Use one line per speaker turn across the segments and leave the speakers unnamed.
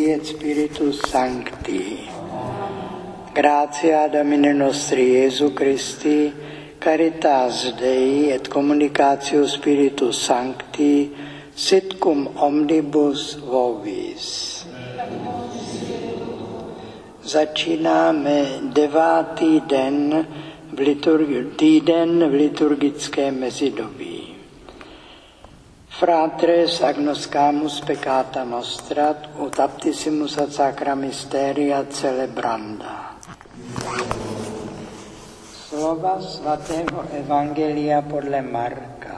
Filii et Spiritus Sancti. Gratia Domini nostri Iesu Christi, caritas Dei et communicatio Spiritus Sancti, sit cum omnibus vobis. Začínáme 9. týden v liturgickém mezidobí. Fratres agnoscamus peccata nostra, ut aptissimus ad sacra mysteria celebranda. Slova svatého Evangelia podle Marka.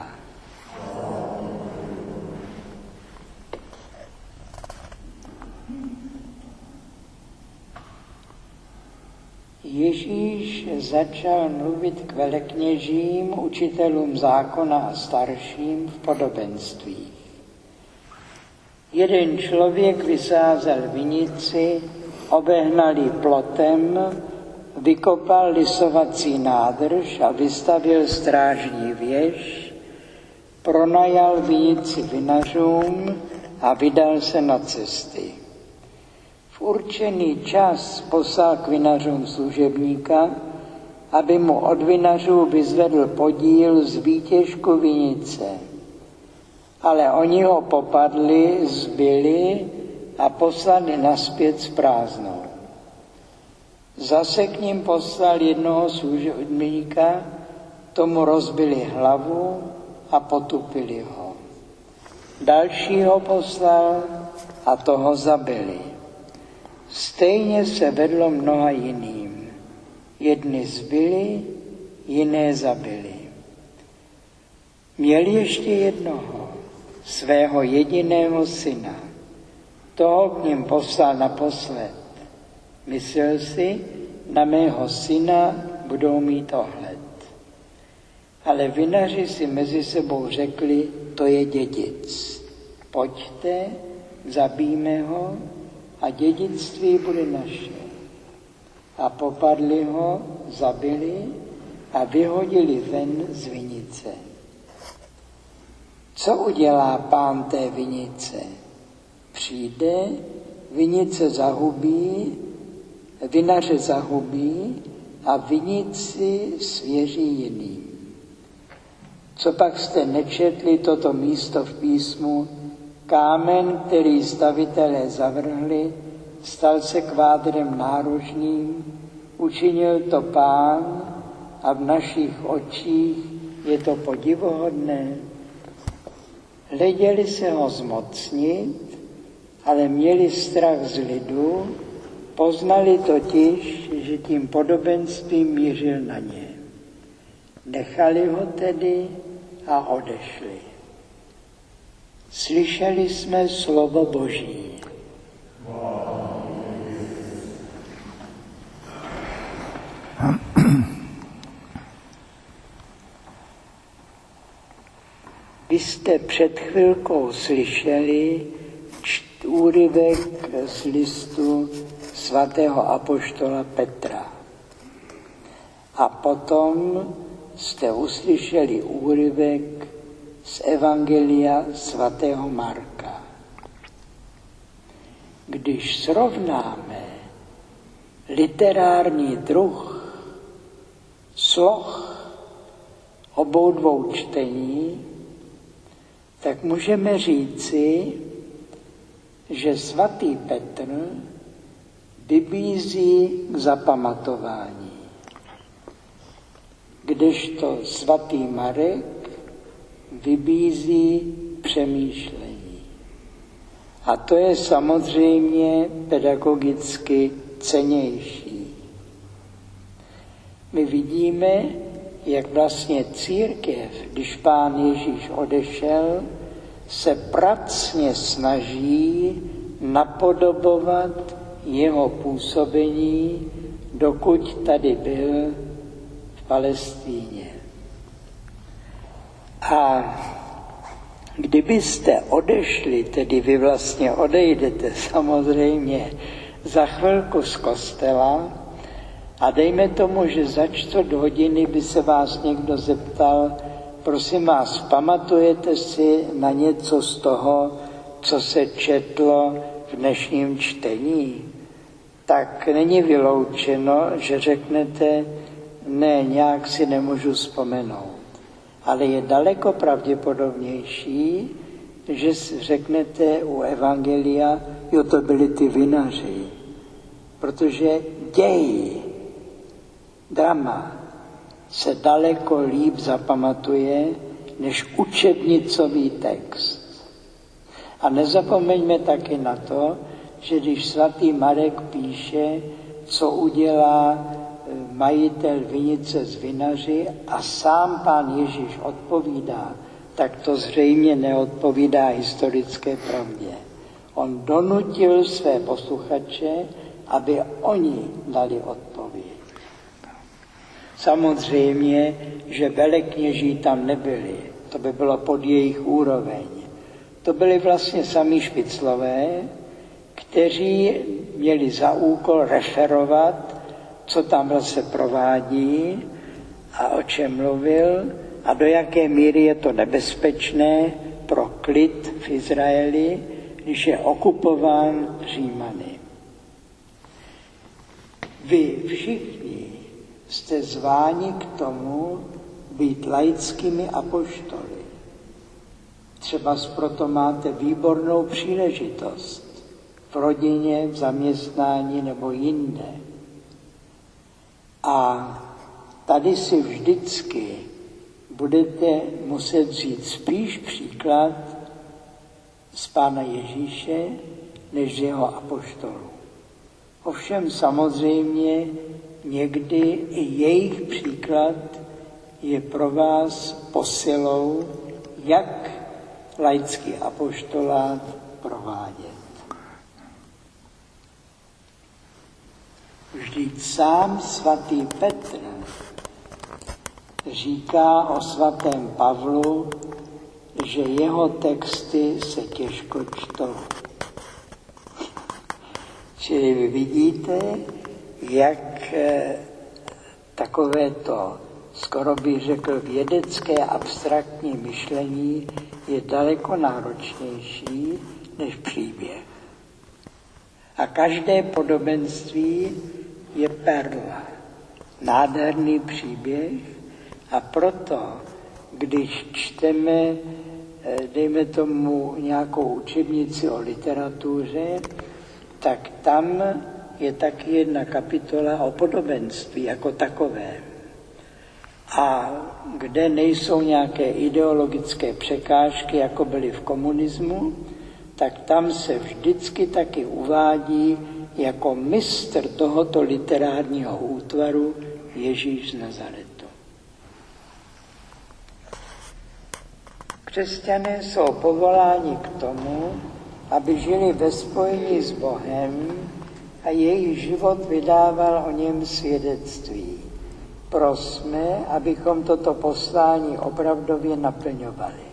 Ježíš začal mluvit k velekněžím, učitelům zákona a starším v podobenstvích. Jeden člověk vysázel vinici, obehnal ji plotem, vykopal lisovací nádrž a vystavil strážní věž, pronajal vinici vinařům a vydal se na cesty. V určený čas poslal k vinařům služebníka, aby mu od vinařů vyzvedl podíl z výtěžku vinice. Ale oni ho popadli, zbili a poslali nazpět s prázdnou. Zase k ním poslal jednoho služebníka, tomu rozbili hlavu a potupili ho. Dalšího poslal a toho zabili. Stejně se vedlo mnoha jiným. Jedni zbili, jiné zabili. Měl ještě jednoho, svého jediného syna. Toho k ním poslal naposled. Myslel si, na mého syna budou mít ohled. Ale vinaři si mezi sebou řekli, to je dědic. Pojďte, zabijme ho, a dědictví bude naše. A popadli ho, zabili a vyhodili ven z vinice. Co udělá pán té vinice? Přijde, vinice zahubí, vinaře zahubí a vinici svěří jiným. Co pak jste nečetli toto místo v písmu? Kámen, který stavitelé zavrhli, stal se kvádrem nárožným, učinil to Pán a v našich očích je to podivuhodné. Hleděli se ho zmocnit, ale měli strach z lidu, poznali totiž, že tím podobenstvím mířil na ně. Nechali ho tedy a odešli. Slyšeli jsme slovo Boží. Vy jste před chvilkou slyšeli úryvek z listu svatého apoštola Petra. A potom jste uslyšeli úryvek z Evangelia svatého Marka. Když srovnáme literární druh sloh obou dvou čtení, tak můžeme říci, že svatý Petr vybízí k zapamatování, kdežto svatý Marek vybízí přemýšlení. A to je samozřejmě pedagogicky cennější. My vidíme, jak vlastně církev, když Pán Ježíš odešel, se pracně snaží napodobovat jeho působení, dokud tady byl v Palestíně. A kdybyste odešli, tedy vy vlastně odejdete samozřejmě za chvilku z kostela a dejme tomu, že za 4 by se vás někdo zeptal, prosím vás, pamatujete si na něco z toho, co se četlo v dnešním čtení, tak není vyloučeno, že řeknete, ne, nějak si nemůžu vzpomenout. Ale je daleko pravděpodobnější, že si řeknete u evangelia, jo, to byli ty vinaři. Protože děj, drama se daleko líp zapamatuje než učebnicový text. A nezapomeňme taky na to, že když svatý Marek píše, co udělá majitel vinice z vinaři a sám pán Ježíš odpovídá, tak to zřejmě neodpovídá historické pravdě. On donutil své posluchače, aby oni dali odpověď. Samozřejmě, že velekněží tam nebyli, to by bylo pod jejich úroveň. To byli vlastně sami špiclové, kteří měli za úkol referovat, co tam se provádí a o čem mluvil a do jaké míry je to nebezpečné pro klid v Izraeli, když je okupován Římany. Vy všichni jste zváni k tomu být laickými apoštoly. Třeba proto máte výbornou příležitost v rodině, v zaměstnání nebo jinde. A tady si vždycky budete muset vzít spíš příklad z Pána Ježíše, než z jeho apoštolů. Ovšem samozřejmě někdy i jejich příklad je pro vás posilou, jak laický apoštolát provádět. Vždyť sám svatý Petr říká o svatém Pavlu, že jeho texty se těžko čtou. Čili vy vidíte, jak takovéto, skoro bych řekl, vědecké abstraktní myšlení je daleko náročnější než příběh. A každé podobenství je perla, nádherný příběh a proto, když čteme, dejme tomu nějakou učebnici o literatuře, tak tam je taky jedna kapitola o podobenství jako takové. A kde nejsou nějaké ideologické překážky, jako byly v komunismu, tak tam se vždycky taky uvádí jako mistr tohoto literárního útvaru Ježíš z Nazaretu. Křesťané jsou povoláni k tomu, aby žili ve spojení s Bohem a jejich život vydával o něm svědectví. Prosme, abychom toto poslání opravdově naplňovali.